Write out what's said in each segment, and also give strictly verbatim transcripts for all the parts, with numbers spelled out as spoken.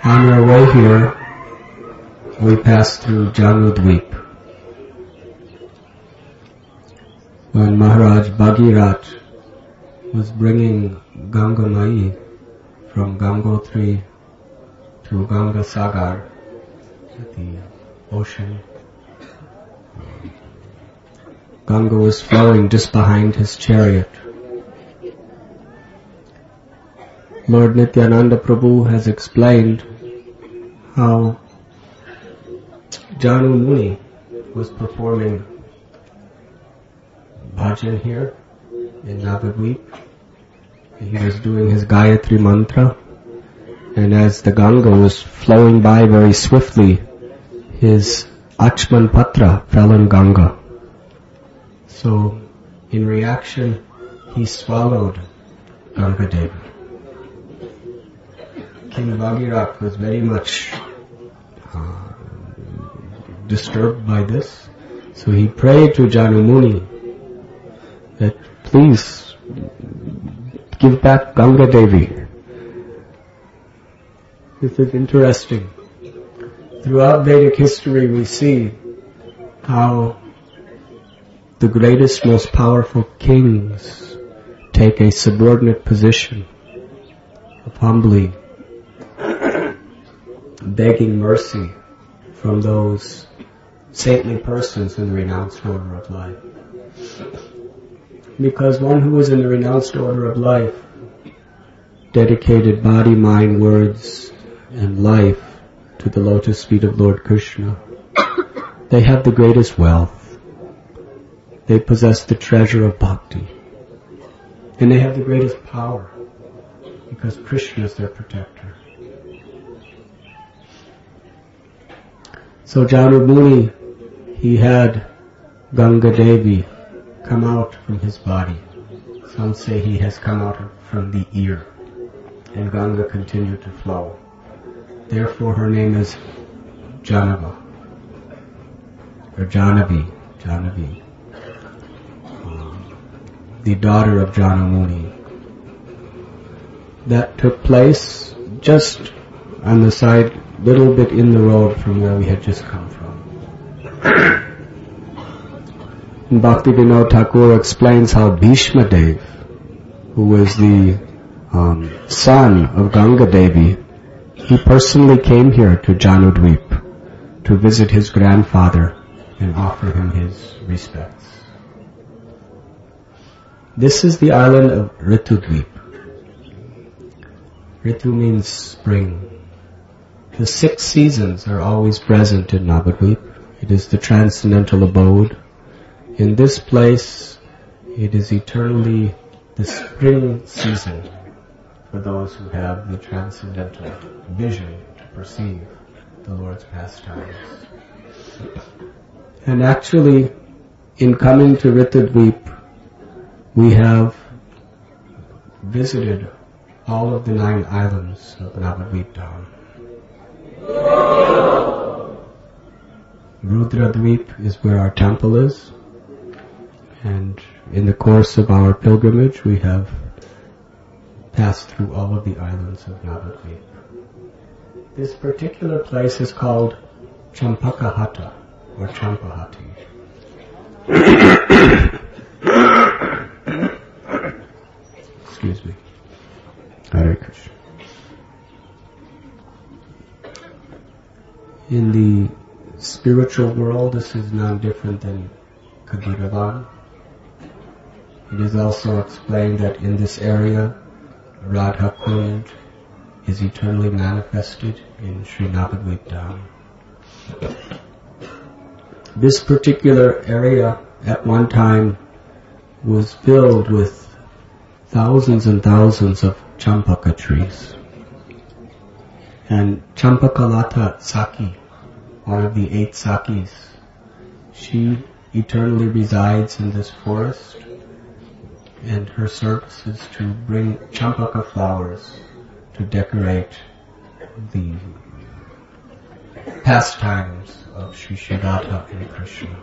On our way here, we passed through Janudweep. When Maharaj Bhagirat was bringing Ganga Mai from Gangotri to Ganga Sagar, the ocean, Ganga was flowing just behind his chariot. Lord Nityananda Prabhu has explained how Janu Muni was performing bhajan here in Navadvip. He was doing his Gayatri mantra, and as the Ganga was flowing by very swiftly, his Achman Patra fell in Ganga. So, in reaction, he swallowed Ganga Devi. King Bhagirat was very much uh, disturbed by this, so he prayed to Janu Muni that please give back Ganga Devi. This is interesting. Throughout Vedic history we see how the greatest, most powerful kings take a subordinate position of humbly begging mercy from those saintly persons in the renounced order of life. Because one who was in the renounced order of life dedicated body, mind, words, and life to the lotus feet of Lord Krishna, they have the greatest wealth. They possess the treasure of bhakti. And they have the greatest power because Krishna is their protector. So Janu Muni, he had Ganga Devi come out from his body. Some say he has come out from the ear, and Ganga continued to flow. Therefore her name is Janava, or Janavi, Janavi, um, the daughter of Janu Muni. That took place just on the side, little bit in the road from where we had just come from. And Bhakti Vinod Thakur explains how Bhishma Dev, who was the um, son of Ganga Devi, he personally came here to Janudweep to visit his grandfather and offer him his respects. This is the island of Ritudweep. Ritu means spring. The six seasons are always present in Navadvip. It is the transcendental abode. In this place, it is eternally the spring season for those who have the transcendental vision to perceive the Lord's pastimes. And actually, in coming to Ritudweep, we have visited all of the nine islands of Navadvip Dham. Rudradweep is where our temple is, and in the course of our pilgrimage we have passed through all of the islands of Navadvip. This particular place is called Champakahata, or Champahati. Excuse me. Hare Krishna. In the spiritual world, this is no different than Kagiravan. It is also explained that in this area, Radha Kund is eternally manifested in Sri Navadvip Dham. This particular area at one time was filled with thousands and thousands of champaka trees. And Champakalata Saki, one of the eight Sakis, she eternally resides in this forest, and her service is to bring champaka flowers to decorate the pastimes of Sri Shridhara and Krishna.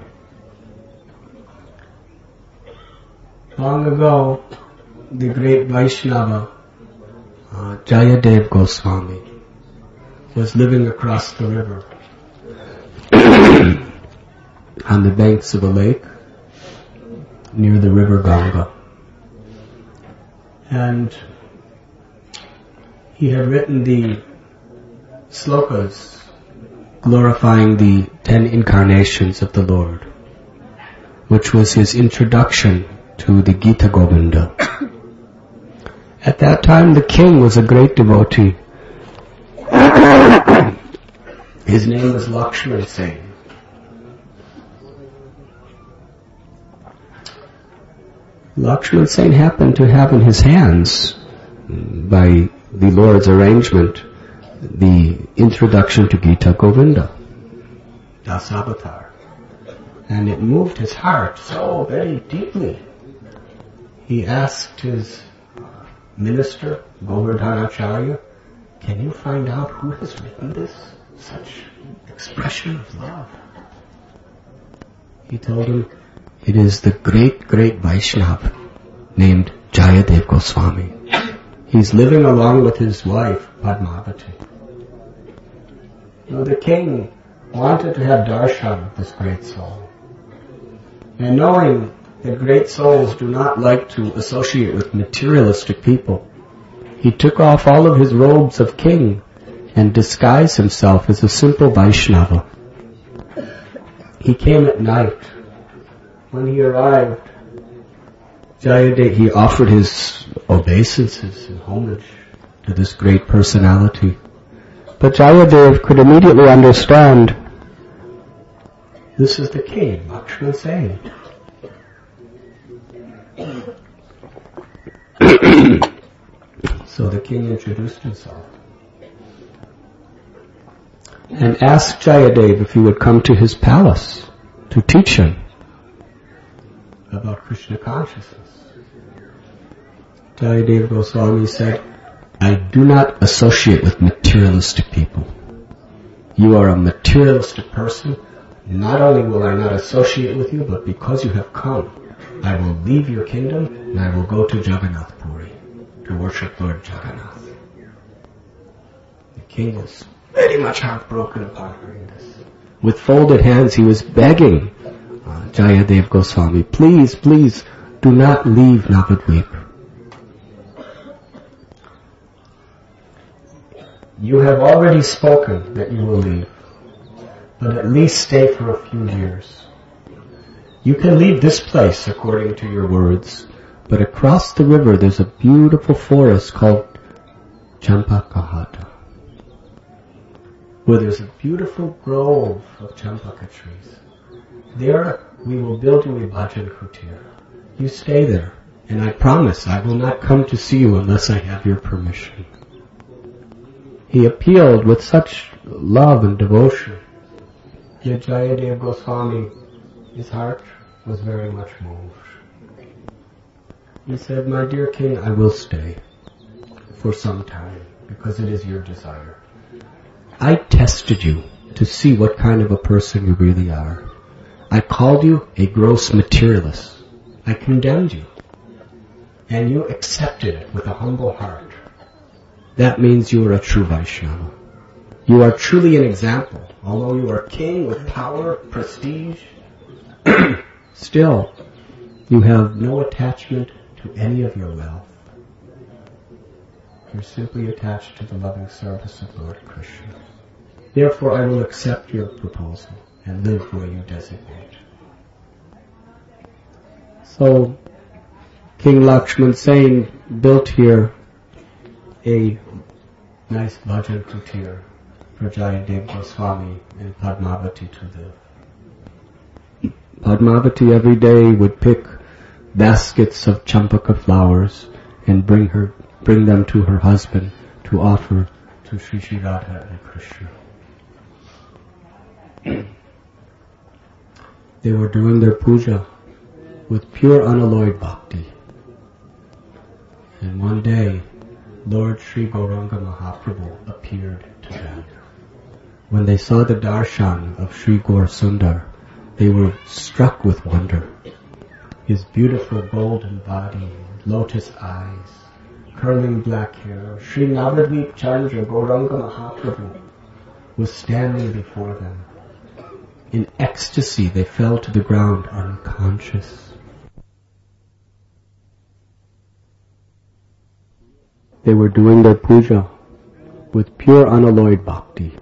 Long ago, the great Vaishnava, uh, Jayadev Goswami, was living across the river on the banks of a lake near the river Ganga. And he had written the slokas glorifying the ten incarnations of the Lord, which was his introduction to the Gita Govinda. At that time, the king was a great devotee. His name was Lakshman Singh. Lakshman Singh happened to have in his hands, by the Lord's arrangement, the introduction to Gita Govinda, Dasavatar. And it moved his heart so very deeply. He asked his minister, Govardhanacharya, can you find out who has written this? Such expression of love. He told him, it is the great, great Vaishnava named Jayadev Goswami. He's living along with his wife, Padmavati. You know, the king wanted to have darshan of this great soul. And knowing that great souls do not like to associate with materialistic people, he took off all of his robes of king and disguised himself as a simple Vaishnava. He came at night. When he arrived, Jayadev, he offered his obeisances and homage to this great personality. But Jayadev could immediately understand, this is the king, Lakshman Singh. So the king introduced himself and asked Jayadev if he would come to his palace to teach him about Krishna consciousness. Jayadev Goswami said, I do not associate with materialistic people. You are a materialistic person. Not only will I not associate with you, but because you have come, I will leave your kingdom and I will go to Jagannath Puri to worship Lord Jagannath. The king was very much heartbroken upon hearing this. With folded hands, he was begging uh, Jayadev Goswami, please, please, do not leave Navadvip. You have already spoken that you will leave, but at least stay for a few years. You can leave this place according to your words, but across the river there's a beautiful forest called Champakahata, where there's a beautiful grove of Champaka trees. There we will build you a bhajan kutir. You stay there, and I promise I will not come to see you unless I have your permission. He appealed with such love and devotion. Yet Jayadev Goswami, his heart was very much moved. He said, my dear king, I will stay for some time because it is your desire. I tested you to see what kind of a person you really are. I called you a gross materialist. I condemned you. And you accepted it with a humble heart. That means you are a true Vaishnava. You are truly an example. Although you are king with power, prestige, still, you have no attachment to any of your wealth. You're simply attached to the loving service of Lord Krishna. Therefore, I will accept your proposal and live where you designate. So, King Lakshman Singh built here a nice bhajan kutir for Jayadev Goswami and Padmavati to live. Padmavati every day would pick baskets of champaka flowers and bring her, bring them to her husband to offer to Sri Sri Radha and Krishna. They were doing their puja with pure unalloyed bhakti. And one day, Lord Sri Gauranga Mahaprabhu appeared to them. When they saw the darshan of Sri Gaur Sundar, they were struck with wonder. His beautiful golden body, lotus eyes, curling black hair, Sri Navadvip Chandra Gauranga Mahaprabhu was standing before them. In ecstasy, they fell to the ground unconscious. They were doing their puja with pure unalloyed bhakti.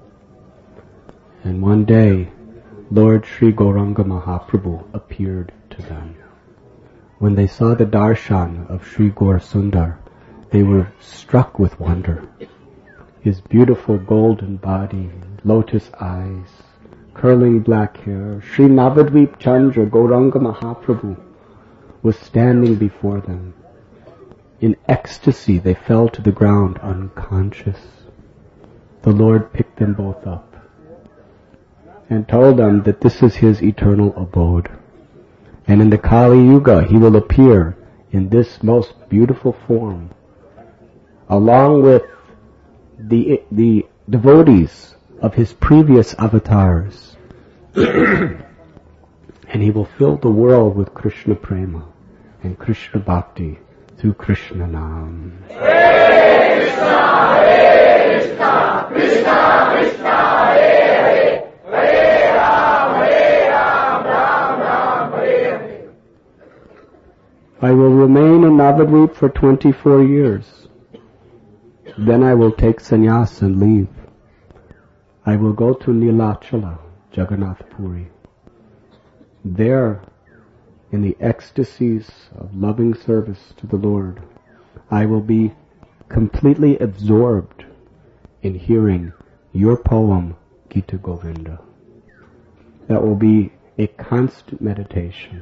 And one day, Lord Sri Gauranga Mahaprabhu appeared to them. When they saw the darshan of Sri Gaur Sundar, they were struck with wonder. His beautiful golden body, lotus eyes, curling black hair, Sri Navadvip Chandra Gauranga Mahaprabhu was standing before them. In ecstasy, they fell to the ground unconscious. The Lord picked them both up and told them that this is His eternal abode. And in the Kali Yuga, He will appear in this most beautiful form, along with the, the devotees of His previous avatars. And He will fill the world with Krishna Prema and Krishna Bhakti through Krishna Nam. Hare Krishna, Hare Krishna, Krishna Krishna, Hare Hare, Hare Ram, Hare Ram, Ram Ram, Hare Hare. I will remain in Navadvip for twenty-four years. Then I will take sannyas and leave. I will go to Nilachala, Jagannath Puri. There, in the ecstasies of loving service to the Lord, I will be completely absorbed in hearing your poem, Gita Govinda. That will be a constant meditation.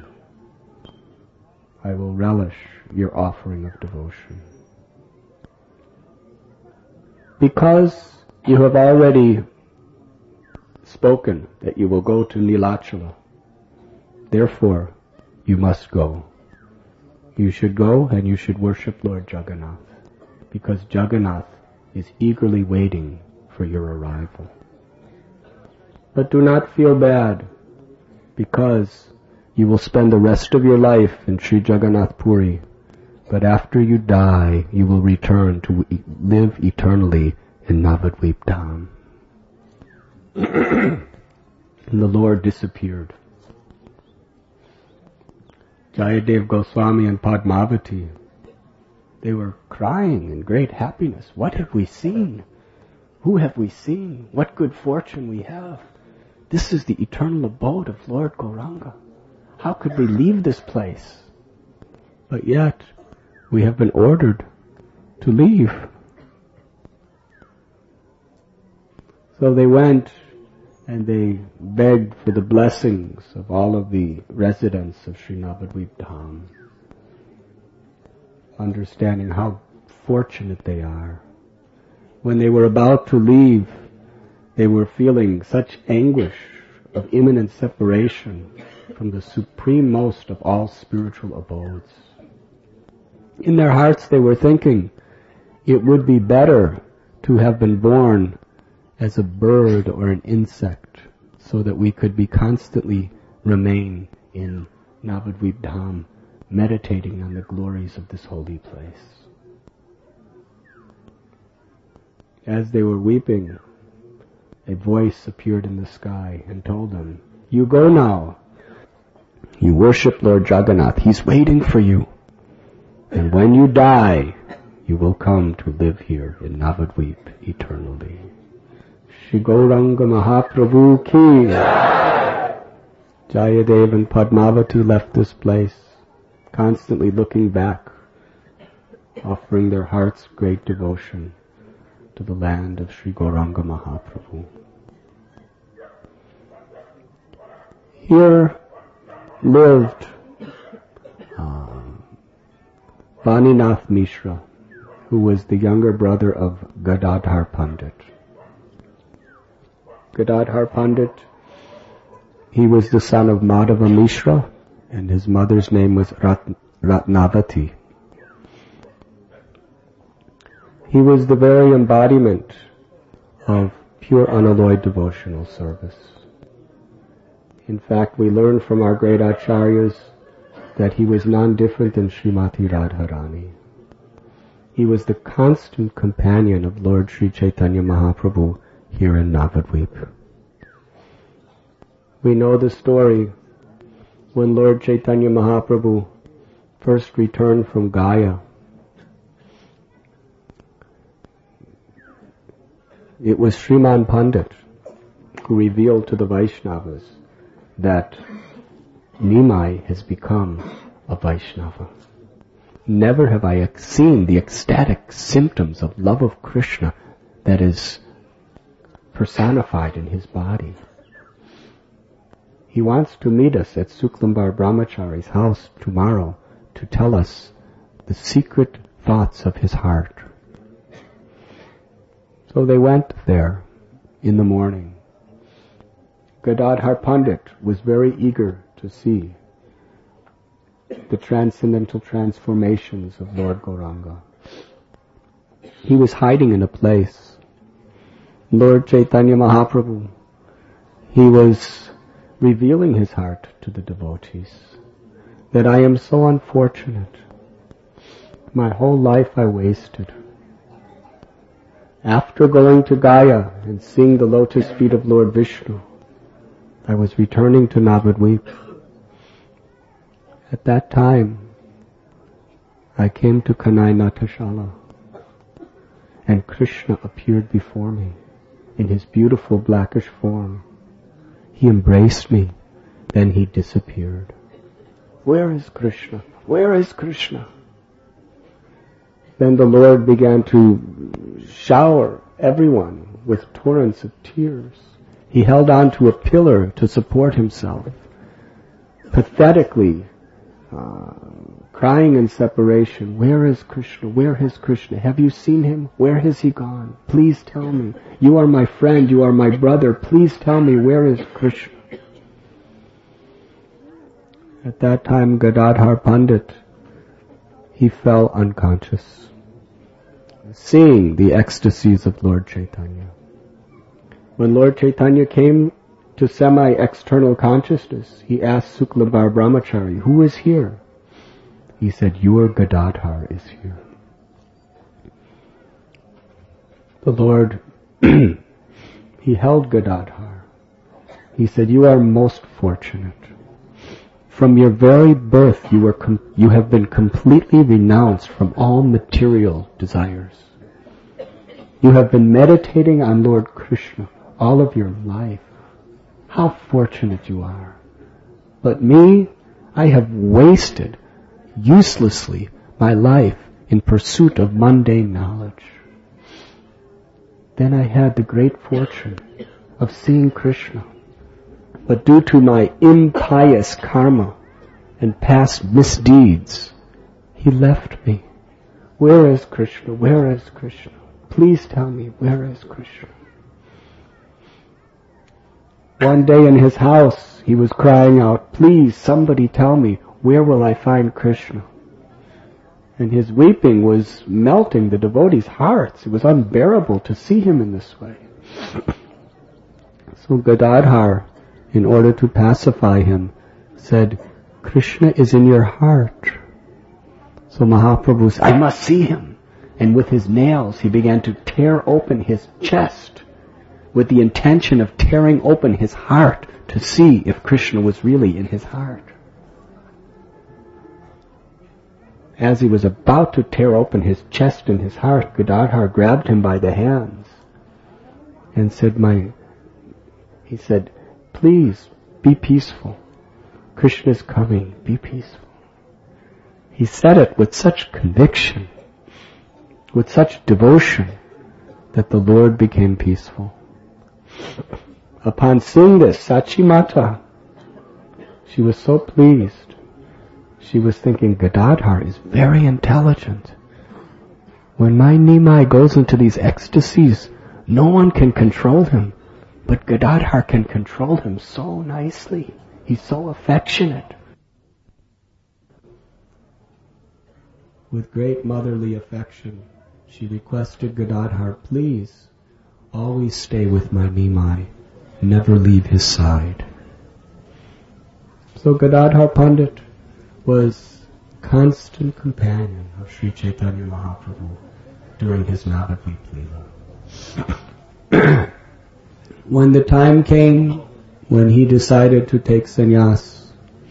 I will relish your offering of devotion. Because you have already spoken that you will go to Nilachala, therefore, you must go. You should go and you should worship Lord Jagannath, because Jagannath is eagerly waiting for your arrival. But do not feel bad, because you will spend the rest of your life in Sri Jagannath Puri, but after you die, you will return to live eternally in Navadvip Dham. And the Lord disappeared. Jayadev Goswami and Padmavati, they were crying in great happiness. What have we seen? Who have we seen? What good fortune we have. This is the eternal abode of Lord Gauranga. How could we leave this place? But yet, we have been ordered to leave. So they went and they begged for the blessings of all of the residents of Sri Navadvip Dham, understanding how fortunate they are. When they were about to leave, they were feeling such anguish of imminent separation from the supreme-most of all spiritual abodes. In their hearts they were thinking, it would be better to have been born as a bird or an insect, so that we could be constantly remain in Navadvip Dham, meditating on the glories of this holy place. As they were weeping, a voice appeared in the sky and told them, you go now. You worship Lord Jagannath. He's waiting for you. And when you die, you will come to live here in Navadvip eternally. Shri Gauranga Mahaprabhu ki. Jayadev and Padmavati left this place, constantly looking back, offering their hearts great devotion to the land of Shri Gauranga Mahaprabhu. Here lived uh, Vaninath Mishra, who was the younger brother of Gadadhar Pandit. Gadadhar Pandit, he was the son of Madhava Mishra, and his mother's name was Rat- Ratnavati. He was the very embodiment of pure unalloyed devotional service. In fact, we learn from our great acharyas that he was non-different than Srimati Radharani. He was the constant companion of Lord Sri Chaitanya Mahaprabhu here in Navadvip. We know the story when Lord Chaitanya Mahaprabhu first returned from Gaya. It was Sriman Pandit who revealed to the Vaishnavas that Nimai has become a Vaishnava. Never have I seen the ecstatic symptoms of love of Krishna that is personified in his body. He wants to meet us at Suklambar Brahmachari's house tomorrow to tell us the secret thoughts of his heart. So they went there in the morning. Gadadhar Pandit was very eager to see the transcendental transformations of Lord Gauranga. He was hiding in a place. Lord Chaitanya Mahaprabhu, he was revealing his heart to the devotees, that I am so unfortunate. My whole life I wasted. After going to Gaya and seeing the lotus feet of Lord Vishnu, I was returning to Navadvip. At that time, I came to Kanai Natashala, and Krishna appeared before me in his beautiful blackish form. He embraced me, then he disappeared. Where is Krishna? Where is Krishna? Then the Lord began to shower everyone with torrents of tears. He held on to a pillar to support himself, pathetically uh, crying in separation. Where is Krishna? Where is Krishna? Have you seen him? Where has he gone? Please tell me. You are my friend. You are my brother. Please tell me, where is Krishna? At that time, Gadadhar Pandit, he fell unconscious, seeing the ecstasies of Lord Chaitanya. When Lord Chaitanya came to semi-external consciousness, he asked Suklambar Brahmachari, who is here? He said, your Gadadhar is here. The Lord, he held Gadadhar. He said, you are most fortunate. From your very birth, you, were com- you have been completely renounced from all material desires. You have been meditating on Lord Krishna all of your life. How fortunate you are. But me, I have wasted uselessly my life in pursuit of mundane knowledge. Then I had the great fortune of seeing Krishna. But due to my impious karma and past misdeeds, he left me. Where is Krishna? Where is Krishna? Please tell me, where is Krishna? One day in his house, he was crying out, please, somebody tell me, where will I find Krishna? And his weeping was melting the devotees' hearts. It was unbearable to see him in this way. So Gadadhar, in order to pacify him, said, Krishna is in your heart. So Mahaprabhu said, I must see him. And with his nails, he began to tear open his chest with the intention of tearing open his heart to see if Krishna was really in his heart. As he was about to tear open his chest and his heart, Gadadhar grabbed him by the hands and said, "My," he said, "please be peaceful. Krishna is coming. Be peaceful." He said it with such conviction, with such devotion, that the Lord became peaceful. Upon seeing this, Sachi Mata, she was so pleased. She was thinking, Gadadhar is very intelligent. When my Nimai goes into these ecstasies, no one can control him, but Gadadhar can control him so nicely. He's so affectionate. With great motherly affection, she requested Gadadhar, please, always stay with my Nimai, never leave his side. So Gadadhar Pandit was constant companion of Sri Chaitanya Mahaprabhu during his Navadvip Leela. When the time came when he decided to take sannyas,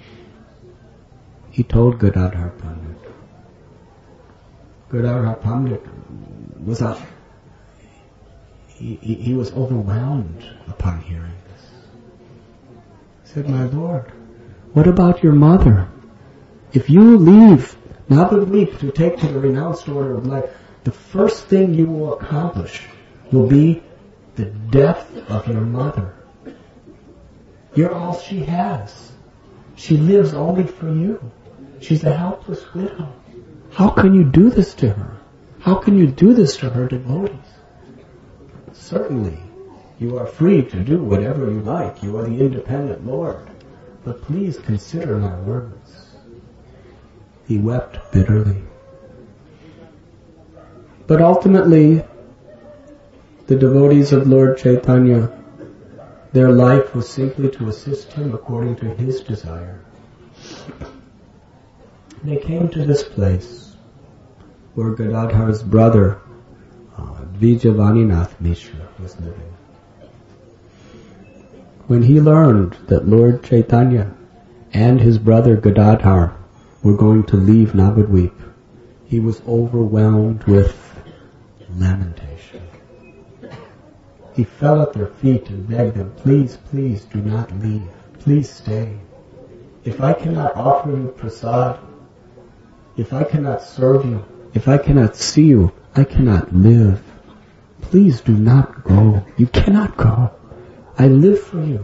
he told Gadadhar Pandit. Gadadhar Pandit was a, he, he, he was overwhelmed upon hearing this. He said, "My Lord, what about your mother? If you leave Navadvip to take to the renounced order of life, the first thing you will accomplish will be the death of your mother. You're all she has. She lives only for you. She's a helpless widow. How can you do this to her? How can you do this to her devotees? Certainly, you are free to do whatever you like. You are the independent Lord. But please consider my words." He wept bitterly. But ultimately, the devotees of Lord Chaitanya, their life was simply to assist him according to his desire. They came to this place where Gadadhar's brother, uh, Vijayaninath Mishra, was living. When he learned that Lord Chaitanya and his brother Gadadhar were going to leave Navadvip, he was overwhelmed with lamentation. He fell at their feet and begged them, "Please, please do not leave. Please stay. If I cannot offer you prasad, if I cannot serve you, if I cannot see you, I cannot live. Please do not go. You cannot go. I live for you."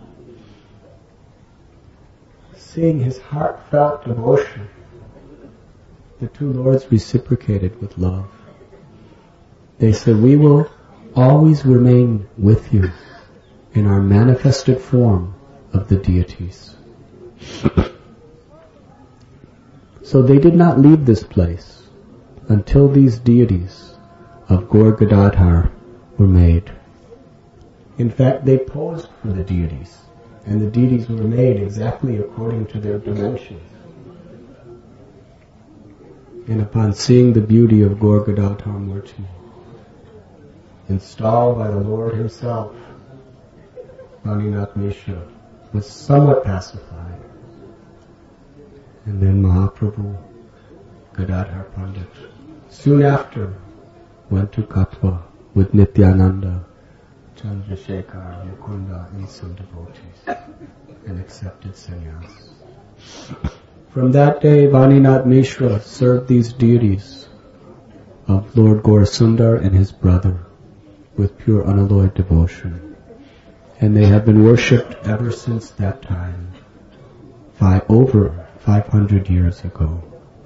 Seeing his heartfelt devotion, the two lords reciprocated with love. They said, "We will always remain with you in our manifested form of the deities." So they did not leave this place until these deities of Gaur Gadadhar were made. In fact, they posed for the deities, and the deities were made exactly according to their dimensions. And upon seeing the beauty of Gaur Gadadhar Murti, installed by the Lord himself, Vaninath Mishra was somewhat pacified. And then Mahaprabhu Gadadhar Pandit soon after went to Katwa with Nityananda, Chandrasekhar, Mukunda, and some devotees, and accepted sannyas. From that day, Vaninath Mishra served these deities of Lord Gaurasundar and his brother with pure unalloyed devotion. And they have been worshipped ever since that time, five, over five hundred years ago.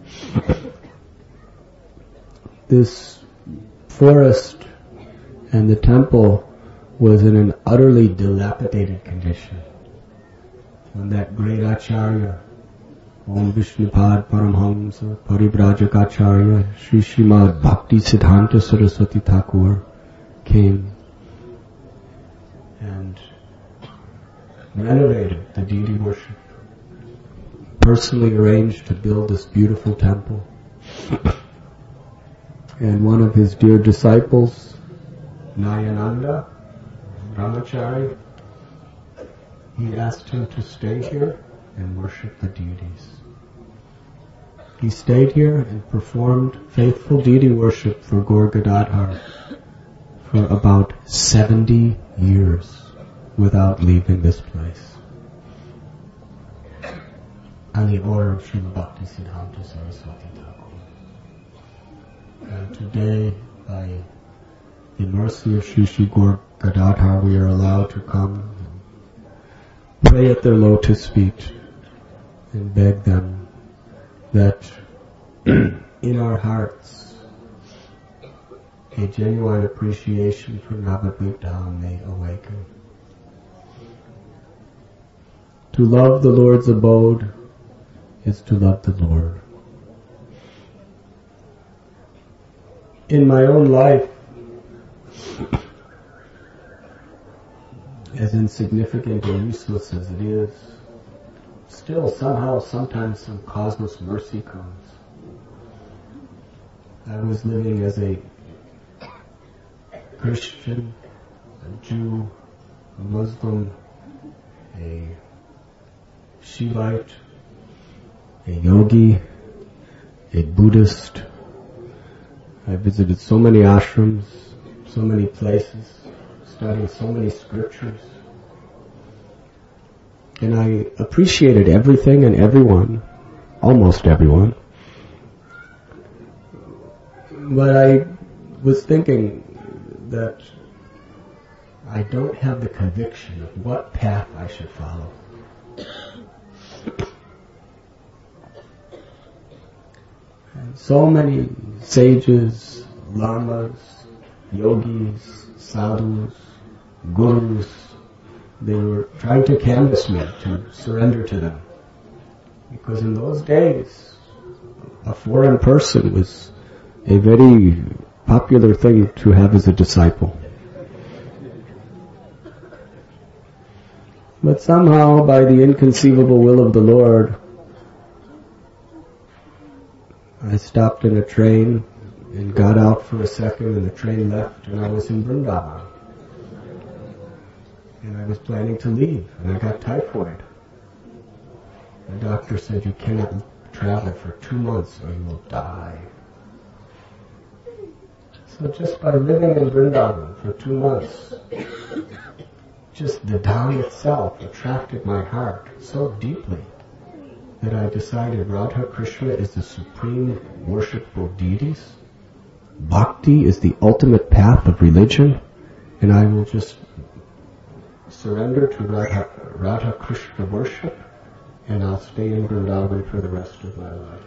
This forest and the temple was in an utterly dilapidated condition when that great Acharya, Om Vishnupad Paramhamsa Paribrajak Sri Srimad Bhakti Siddhanta Saraswati Thakur came and renovated the deity worship, personally arranged to build this beautiful temple. And one of his dear disciples, Nayananda Brahmachari, he asked him to stay here and worship the deities. He stayed here and performed faithful deity worship for Gaur Gadadhar for about seventy years without leaving this place. On the order of Srimad Bhakti Siddhanta Saraswati Thakur. And today, by the mercy of Sri Sri Gaur Gadadhar, we are allowed to come and pray at their lotus feet and beg them that in our hearts a genuine appreciation for Navadvip Dham may awaken. To love the Lord's abode is to love the Lord. In my own life, as insignificant and useless as it is, still somehow, sometimes some cosmos mercy comes. I was living as a Christian, a Jew, a Muslim, a Shivite, a yogi, a Buddhist. I visited so many ashrams, so many places, studied so many scriptures. And I appreciated everything and everyone, almost everyone. But I was thinking that I don't have the conviction of what path I should follow. And so many sages, lamas, yogis, sadhus, gurus, they were trying to canvass me to surrender to them. Because in those days, a foreign person was a very popular thing to have as a disciple. But somehow, by the inconceivable will of the Lord, I stopped in a train and got out for a second, and the train left, and I was in Vrindavan. And I was planning to leave, and I got typhoid. The doctor said, you cannot travel for two months or you will die. So just by living in Vrindavan for two months, just the Dham itself attracted my heart so deeply that I decided Radha Krishna is the supreme worshipful deities. Bhakti is the ultimate path of religion, and I will just surrender to Radha, Radha Krishna worship, and I'll stay in Vrindavan for the rest of my life.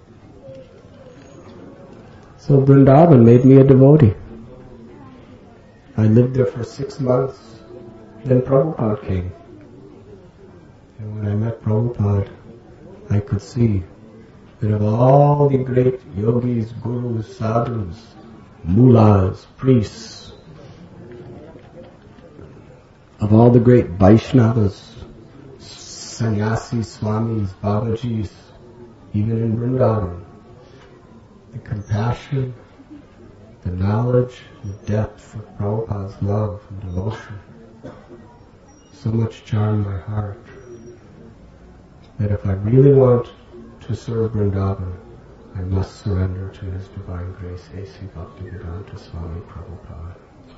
So Vrindavan made me a devotee. I lived there for six months. Then Prabhupada came. And when I met Prabhupada, I could see that of all the great yogis, gurus, sadhus, mullahs, priests, of all the great Vaishnavas, sannyasis, swamis, babajis, even in Vrindavan, the compassion, the knowledge, the depth of Prabhupada's love and devotion so much charmed my heart that if I really want to serve Vrindavan, I must surrender to His Divine Grace, A C Bhaktivedanta Swami Prabhupada.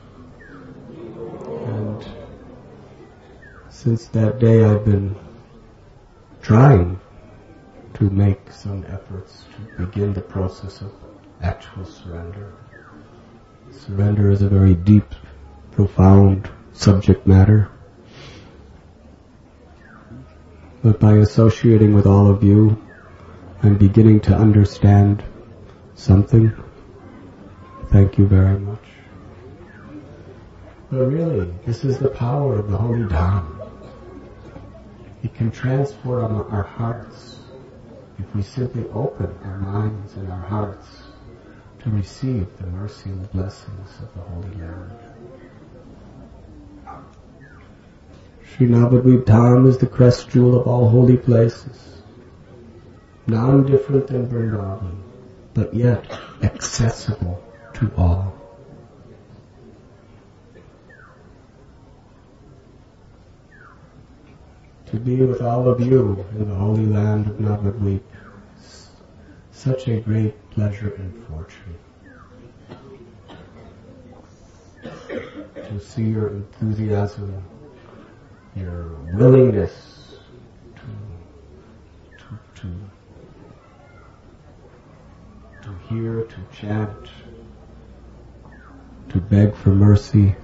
And since that day I've been trying to make some efforts to begin the process of actual surrender. Surrender is a very deep, profound subject matter. But by associating with all of you, I'm beginning to understand something. Thank you very much. But really, this is the power of the Holy Dham. It can transform our hearts if we simply open our minds and our hearts to receive the mercy and the blessings of the Holy Land. Sri Navadvip Dham is the crest jewel of all holy places, non-different than Vrindavan, but yet accessible to all. To be with all of you in the holy land of Navadvip is such a great pleasure and fortune. To see your enthusiasm, your willingness to, to, to, to hear, to chant, to beg for mercy.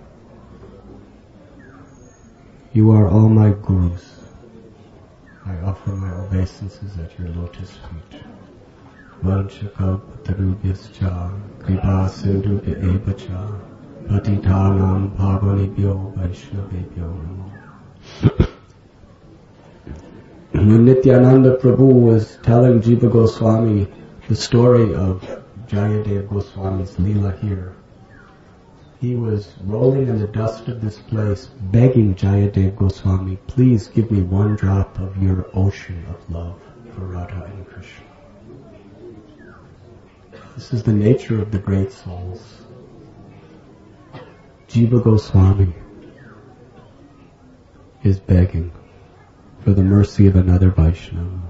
You are all my gurus. I offer my obeisances at your lotus feet. Vanchakalpatarubhyascha kripa sindhubhya eva cha patitanam bhavanebhyo vaishnavebhyo namo. When Nityananda Prabhu was telling Jiva Goswami the story of Jayadev Goswami's Leela here, he was rolling in the dust of this place, begging Jayadev Goswami, please give me one drop of your ocean of love for Radha and Krishna. This is the nature of the great souls. Jiva Goswami, is begging for the mercy of another Vaishnava.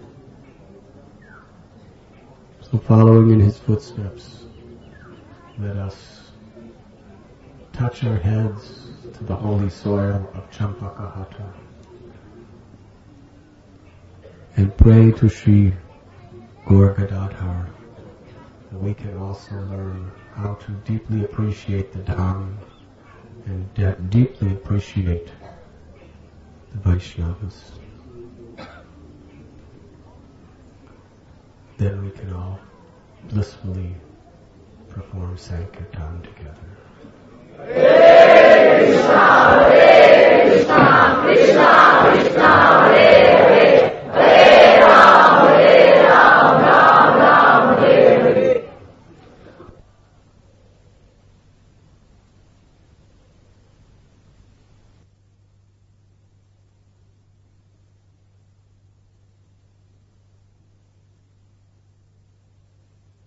So following in his footsteps, let us touch our heads to the holy soil of Champakahata and pray to Sri Gaur Gadadhar that we can also learn how to deeply appreciate the Dham and de- deeply appreciate the Vaishnavas. Then we can all blissfully perform Sankirtan together. Hare Krishna, Hare Krishna, Krishna Krishna,